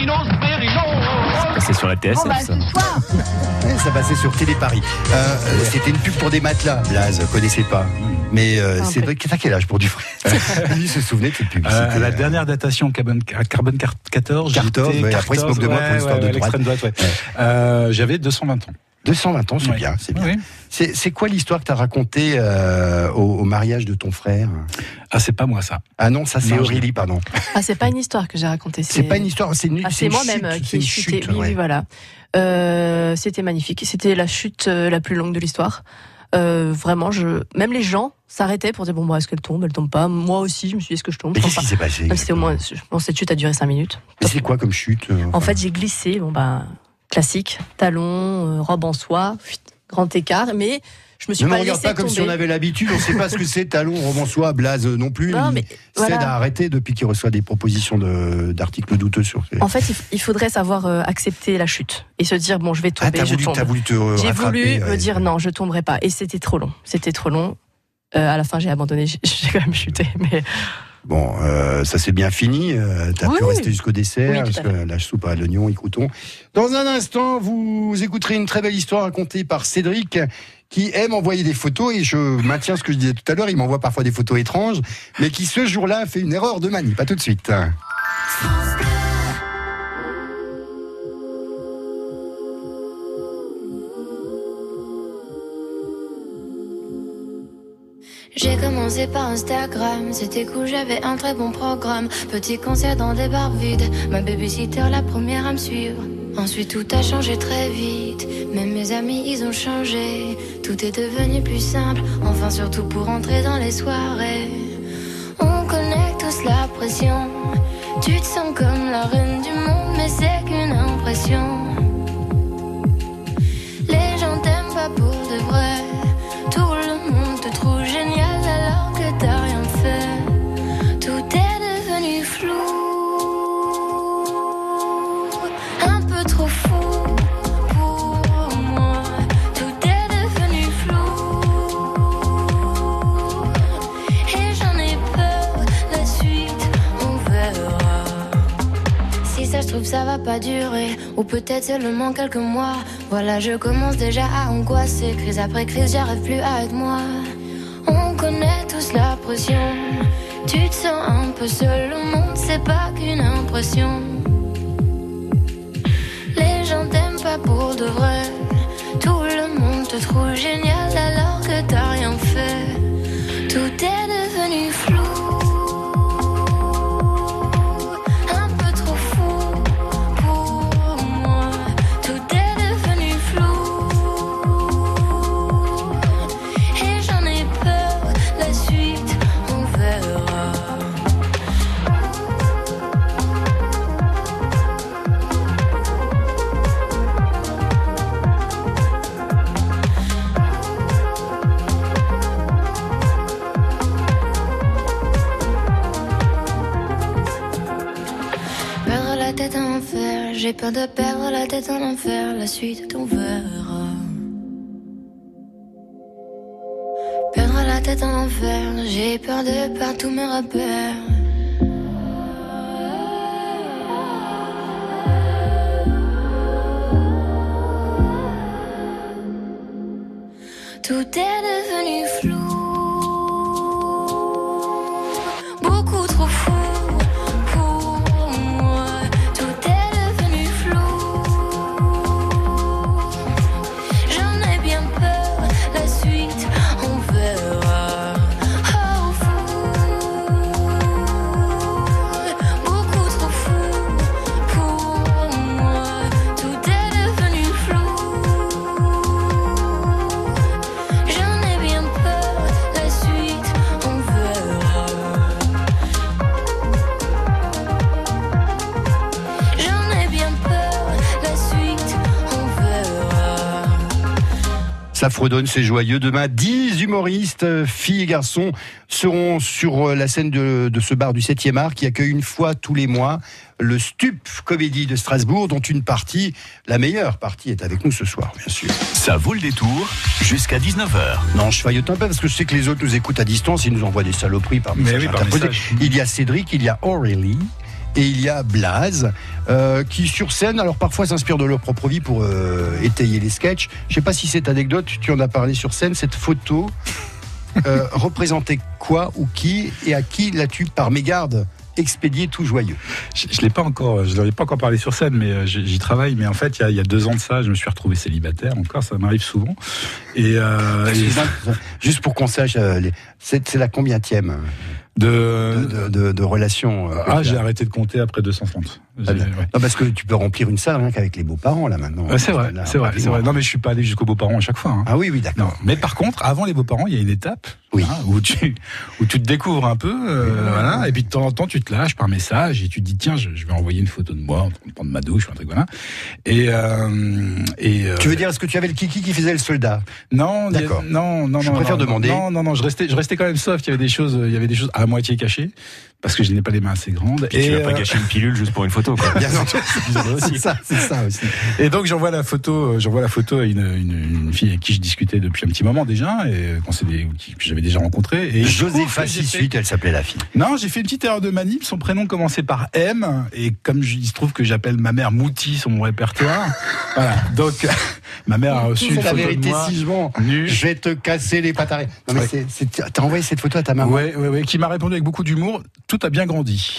C'est sur la TSF, ça. Ouais, ça passait sur Télé Paris. C'était une pub pour des matelas, Blaze, connaissez pas. Mais c'est vrai que t'as quel âge pour du vrai? Lui se souvenait de cette pub. La dernière datation Carbone 14. Après, il se moque de moi pour l'histoire de droite. J'avais 220 ans. 220 ans, c'est bien, c'est bien. Oui. C'est quoi l'histoire que t'as racontée au mariage de ton frère? Ah, c'est pas moi, ça. Ah non, ça c'est Aurélie, pardon. Ah, c'est pas une histoire que j'ai racontée. C'est pas une histoire, c'est moi-même qui ai chuté. Oui, voilà. C'était magnifique. C'était la chute la plus longue de l'histoire. Vraiment, même les gens s'arrêtaient pour dire bon, est-ce qu'elle tombe pas. Moi aussi, je me suis dit est-ce que je tombe. Mais qu'est-ce qui s'est passé? C'était au moins, cette chute a duré 5 minutes. Mais c'est quoi comme chute? En fait, j'ai glissé. Classique, talons, robe en soie, grand écart, mais je me suis pas laissé tomber. Ne regarde pas comme si on avait l'habitude, on ne sait pas ce que c'est, talons, robe en soie, Blaze non plus. Non, mais voilà. Cède à arrêter depuis qu'il reçoit des propositions d'articles douteux sur. En fait, il faudrait savoir accepter la chute et se dire bon, je vais tomber, je tombe. T'as voulu te rattraper. J'ai voulu me dire non, je tomberai pas, et c'était trop long. À la fin, j'ai abandonné, j'ai quand même chuté, mais. Bon, ça s'est bien fini. T'as pu rester jusqu'au dessert, parce que la soupe à l'oignon et crouton. Dans un instant, vous écouterez une très belle histoire racontée par Cédric, qui aime envoyer des photos, et je maintiens ce que je disais tout à l'heure, il m'envoie parfois des photos étranges, mais qui ce jour-là a fait une erreur de manip. Pas tout de suite. J'ai commencé par Instagram, c'était cool, j'avais un très bon programme. Petit concert dans des bars vides, ma babysitter la première à me suivre. Ensuite tout a changé très vite, même mes amis ils ont changé. Tout est devenu plus simple, enfin surtout pour entrer dans les soirées. On connaît tous la pression, tu te sens comme la reine du monde, mais c'est qu'une impression. Les gens t'aiment pas pour de vrai, tout le monde te trouve génial alors que t'as rien fait. Tout est devenu flou, un peu trop fou pour moi. Tout est devenu flou et j'en ai peur, la suite on verra. Si ça se trouve ça va pas durer, ou peut-être seulement quelques mois. Voilà, je commence déjà à angoisser. Crise après crise, j'arrive plus à être moi. On connaît tous la pression, tu te sens un peu seul au monde, c'est pas qu'une impression. Les gens t'aiment pas pour de vrai, tout le monde te trouve génial alors que t'as rien fait. Tout est devenu flou, un peu trop fou pour moi. Tout est devenu flou et j'en ai peur, la suite on verra. Perdre la tête en enfer, j'ai peur de perdre la tête en enfer, la suite on verra. Perdre la tête en enfer, j'ai peur de perdre tous mes repères. Tout est devenu flou. Ça fredonne, c'est joyeux. Demain, 10 humoristes, filles et garçons, seront sur la scène de ce bar du 7e art qui accueille une fois tous les mois le Stup Comédie de Strasbourg, dont une partie, la meilleure partie, est avec nous ce soir, bien sûr. Ça vaut le détour jusqu'à 19h. Non, je faillote un peu parce que je sais que les autres nous écoutent à distance, ils nous envoient des saloperies par message interposé. Il y a Cédric, il y a Aurélie et il y a Blaze qui sur scène, alors parfois s'inspirent de leur propre vie pour étayer les sketchs. Je sais pas si cette anecdote, tu en as parlé sur scène, cette photo représentait quoi ou qui, et à qui l'as-tu par mégarde expédié tout joyeux? Je l'ai pas encore, je n'en ai pas encore parlé sur scène, mais j'y travaille. Mais en fait, il y a 2 ans de ça, je me suis retrouvé célibataire. Encore, ça m'arrive souvent. Et juste pour qu'on sache, c'est la combienième de relations? J'ai arrêté de compter après 230. Ouais. Non, parce que tu peux remplir une salle rien qu'avec les beaux-parents là maintenant. C'est vrai. Non, mais je suis pas allé jusqu'aux beaux-parents à chaque fois. Hein. Ah oui, d'accord. Non, mais par contre, avant les beaux-parents, il y a une étape où tu te découvres un peu, voilà, et puis de temps en temps, tu te lâches par message et tu te dis tiens, je vais envoyer une photo de moi en train de prendre ma douche ou un truc voilà. Tu veux dire, est-ce que tu avais le kiki qui faisait le soldat? Non, d'accord. Non. Je préfère demander. Non. Je restais quand même soft. Il y avait des choses à moitié cachées. Parce que je n'ai pas les mains assez grandes. Et tu vas pas gâcher une pilule juste pour une photo, quoi. Bien entendu. C'est ça aussi. Et donc j'envoie la photo à une fille avec qui je discutais depuis un petit moment déjà, et que j'avais déjà rencontré. Et Josépha 68, elle s'appelait la fille. Non, j'ai fait une petite erreur de manip. Son prénom commençait par M, et comme il se trouve que j'appelle ma mère Mouti sur mon répertoire, voilà. Donc ma mère a reçu une photo de moi. Si je vais te casser les pattes arrière. Non mais t'as envoyé cette photo à ta maman? Ouais, qui m'a répondu avec beaucoup d'humour. Tout a bien grandi.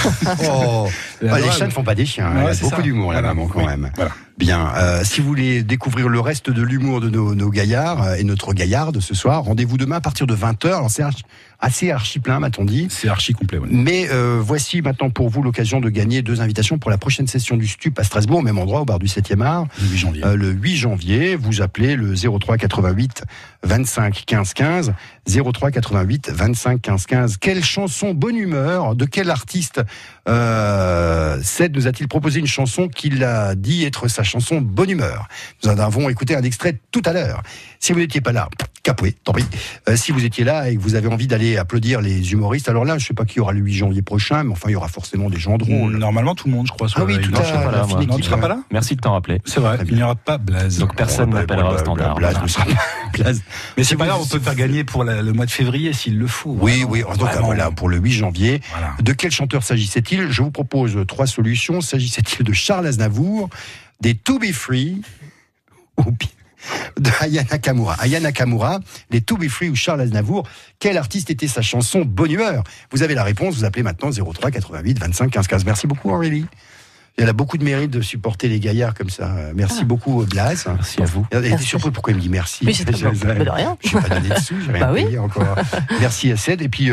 Voilà. Les chats ne font pas des chiens. Il y a beaucoup d'humour, la maman, quand même. Voilà. Bien. Si vous voulez découvrir le reste de l'humour de nos gaillards et notre gaillarde ce soir, rendez-vous demain à partir de 20h. Alors, c'est assez archi plein, m'a-t-on dit. C'est archi complet, oui. Mais voici maintenant pour vous l'occasion de gagner 2 invitations pour la prochaine session du Stup à Strasbourg, au même endroit, au bar du 7e art. Le 8 janvier. Vous appelez le 03 88 25 15 15. 03 88 25 15 15. Quelle chanson bonne humeur, de quel artiste Ced nous a-t-il proposé une chanson qu'il a dit être sa chanson bonne humeur? Nous en avons écouté un extrait tout à l'heure. Si vous n'étiez pas là, capoué, tant pis. Si vous étiez là et que vous avez envie d'aller applaudir les humoristes, alors là, je ne sais pas qui y aura le 8 janvier prochain, mais enfin, il y aura forcément des gens drôles. Normalement, tout le monde, je crois. Ah oui, tout à l'heure. Non, tu ne seras pas là? Merci de t'en rappeler. C'est vrai, il n'y aura pas Blaze. Donc personne n'appellera au standard. Blaze ne sera pas Blaze. Mais c'est pas grave, on peut faire gagner pour le mois de février s'il le faut. Oui. Donc voilà, pour le 8 janvier. Voilà. De quel chanteur s'agissait-il? Je vous propose 3 solutions. S'agissait-il de Charles Aznavour, des To Be Free ou de Aya Nakamura, les To Be Free ou Charles Aznavour? Quel artiste était sa chanson bonne humeur? Vous avez la réponse, vous appelez maintenant 03 88 25 15 15. Merci beaucoup Aurélie. Elle a beaucoup de mérite de supporter les gaillards comme ça. Merci beaucoup Blaze. Merci à vous. Elle était surprise pourquoi il me dit merci. Oui, c'est de rien. Je n'ai pas donné de sous, j'ai rien payé encore. Merci à Ced. Et puis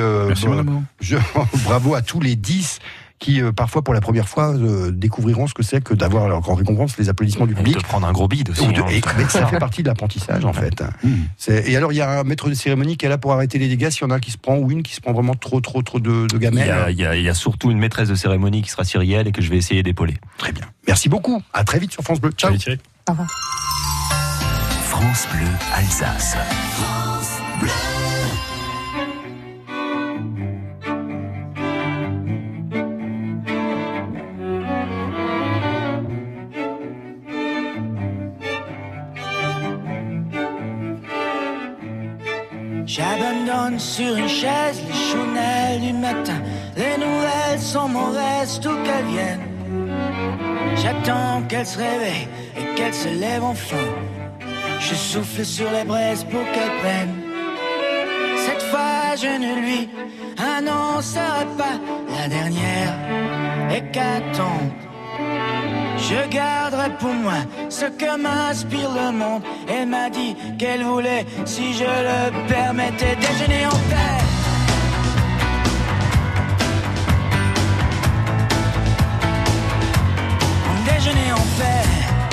bravo à tous les 10 qui parfois pour la première fois découvriront ce que c'est que d'avoir en récompense les applaudissements du public. De prendre un gros bide aussi. Mais ça fait partie de l'apprentissage en fait. Et alors il y a un maître de cérémonie qui est là pour arrêter les dégâts s'il y en a qui se prend, ou une qui se prend vraiment trop de gamelles. Il y a surtout une maîtresse de cérémonie qui sera Cyrielle et que je vais essayer d'épauler. Très bien. Merci beaucoup. À très vite sur France Bleu. Ciao. Au revoir. France Bleu Alsace. France Bleu. J'abandonne sur une chaise les chounelles du matin. Les nouvelles sont mauvaises, tout qu'elles viennent. J'attends qu'elle se réveille et qu'elle se lève enfin. Je souffle sur les braises pour qu'elle prenne. Cette fois je ne lui annoncerai pas la dernière hécatombe. Je garderai pour moi ce que m'inspire le monde. Elle m'a dit qu'elle voulait, si je le permettais, déjeuner en paix. Déjeuner en paix.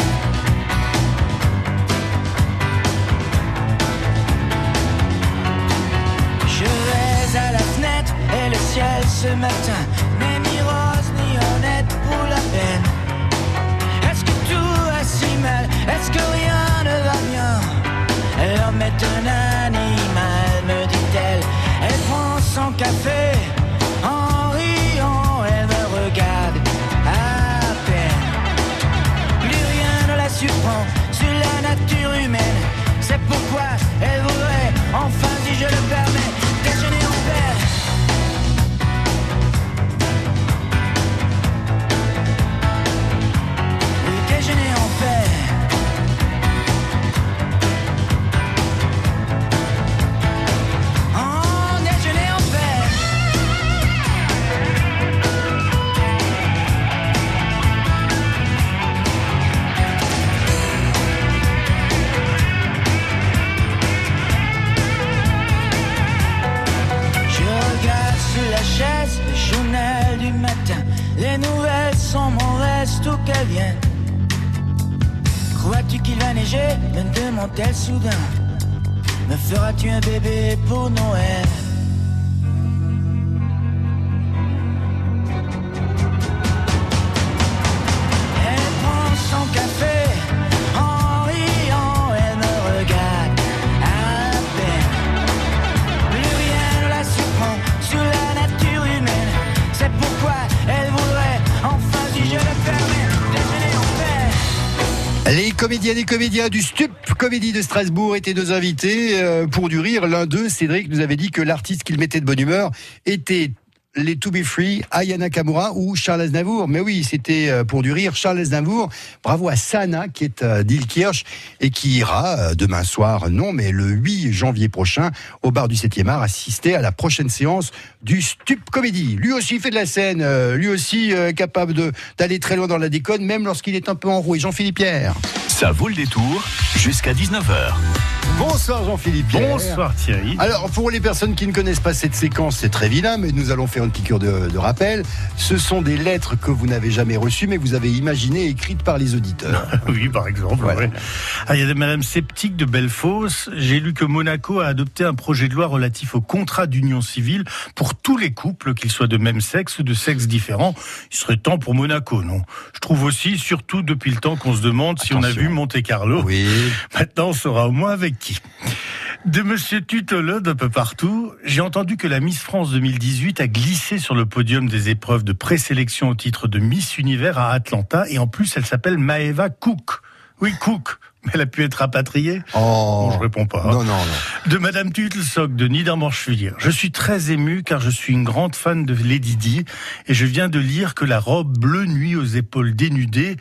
Je vais à la fenêtre et le ciel ce matin n'est ni rose ni honnête pour la peine. Est-ce que tout va si mal? Est-ce que rien ne va bien? sur la nature humaine. C'est pourquoi elle voudrait, enfin si je le permets, déjeuner en paix. Oui, déjeuner en paix. Oh, déjeuner en paix. La chaise, le journal du matin, les nouvelles sont mon reste où qu'elles viennent. Crois-tu qu'il va neiger? Me demande-t-elle soudain. Me feras-tu un bébé pour Noël? Elle prend son café en riant, elle me regarde à peine. Plus rien ne la surprend. Sous la nature humaine, c'est pourquoi elle voudrait, enfin si je le permets, déjeuner en paix. Les comédiennes et comédiens du Stup Comédie de Strasbourg étaient nos invités pour du rire. L'un d'eux, Cédric, nous avait dit que l'artiste qu'il mettait de bonne humeur était les To Be Free, Aya Nakamura ou Charles Aznavour. Mais oui, c'était pour du rire Charles Aznavour. Bravo à Sana qui est d'Ilkirch et qui ira demain soir, non, mais le 8 janvier prochain au bar du 7e art assister à la prochaine séance du Stup Comédie. Lui aussi fait de la scène, lui aussi capable d'aller très loin dans la déconne, même lorsqu'il est un peu enroué. Jean-Philippe Pierre. Ça vaut le détour jusqu'à 19h. Bonsoir Jean-Philippe Pierre. Bonsoir Thierry. Alors pour les personnes qui ne connaissent pas cette séquence, c'est très vilain, mais nous allons faire une piqûre de rappel. Ce sont des lettres que vous n'avez jamais reçues, mais vous avez imaginées, écrites par les auditeurs. Oui, par exemple. Voilà. Ouais. Ah, il y a Madame Sceptique de Bellefosse. J'ai lu que Monaco a adopté un projet de loi relatif au contrat d'union civile pour tous les couples, qu'ils soient de même sexe ou de sexe différent. Il serait temps pour Monaco, non? Je trouve aussi, surtout depuis le temps qu'on se demande si on a vu Monte Carlo. Oui. Maintenant, on saura au moins avec qui. De Monsieur Tutole d'un peu partout, j'ai entendu que la Miss France 2018 a glissé sur le podium des épreuves de présélection au titre de Miss Univers à Atlanta, et en plus elle s'appelle Maeva Cook. Oui, Cook. Mais elle a pu être rapatriée. Oh. Bon, je réponds pas. Non. De Madame Tutlesock de Niedermorschwiller. Je suis très ému car je suis une grande fan de Lady Di et je viens de lire que la robe bleu nuit aux épaules dénudées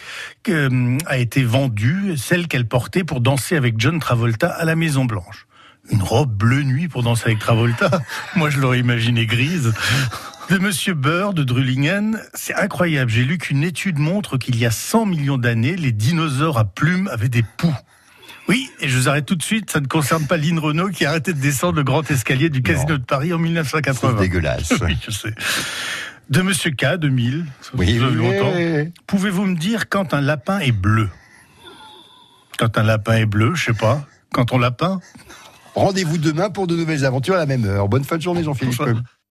a été vendue, celle qu'elle portait pour danser avec John Travolta à la Maison Blanche. Une robe bleu nuit pour danser avec Travolta? Moi, je l'aurais imaginé grise. De Monsieur Burr de Drulingen, c'est incroyable. J'ai lu qu'une étude montre qu'il y a 100 millions d'années, les dinosaures à plumes avaient des poux. Oui, et je vous arrête tout de suite, ça ne concerne pas Lynn Renault qui a arrêté de descendre le grand escalier du Casino de Paris en 1980. C'est dégueulasse. Oui, je sais. De Monsieur K, de 1000, oui, longtemps. Pouvez-vous me dire quand un lapin est bleu? Quand un lapin est bleu, je sais pas. Quand on lapin? Rendez-vous demain pour de nouvelles aventures à la même heure. Bonne fin de journée, Jean-Philippe.